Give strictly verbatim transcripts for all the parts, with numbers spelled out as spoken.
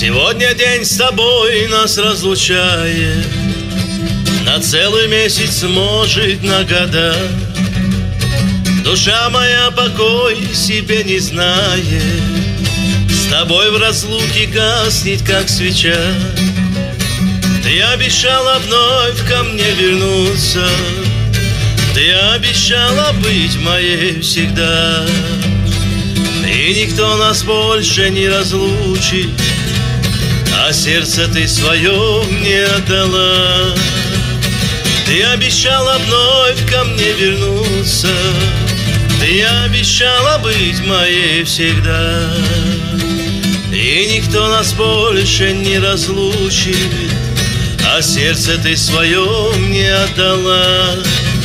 Сегодня день с тобой нас разлучает на целый месяц, может, на года. Душа моя покой себе не знает, с тобой в разлуке гаснет, как свеча. Ты обещала вновь ко мне вернуться, ты обещала быть моей всегда. И никто нас больше не разлучит, а сердце ты свое мне отдала. Ты обещала вновь ко мне вернуться, ты обещала быть моей всегда. И никто нас больше не разлучит, а сердце ты свое мне отдала.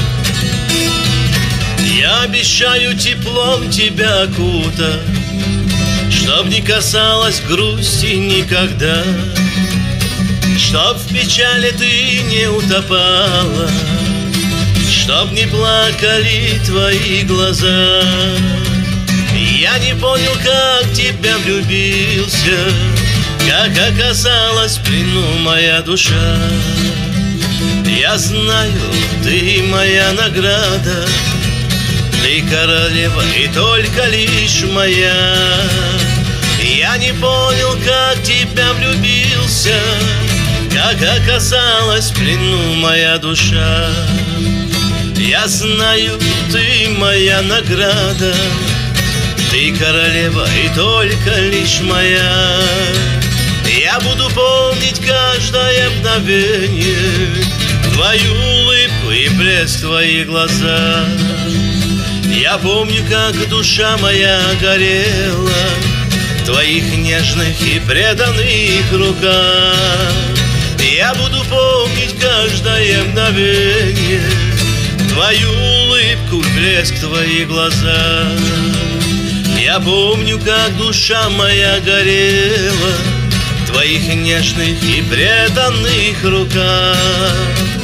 Я обещаю теплом тебя окутать, чтоб не касалась грусти никогда, чтоб в печали ты не утопала, чтоб не плакали твои глаза. Я не понял, как тебя влюбился, как оказалась в плену моя душа. Я знаю, ты моя награда, ты королева и только лишь моя. Я не понял, как тебя влюбился, как оказалась в плену моя душа. Я знаю, ты моя награда, ты королева и только лишь моя. Я буду помнить каждое мгновение, твою улыбку и блеск твоих глаза. Я помню, как душа моя горела в твоих нежных и преданных руках. Я буду помнить каждое мгновение, твою улыбку и блеск твоих глаза. Я помню, как душа моя горела в твоих нежных и преданных руках.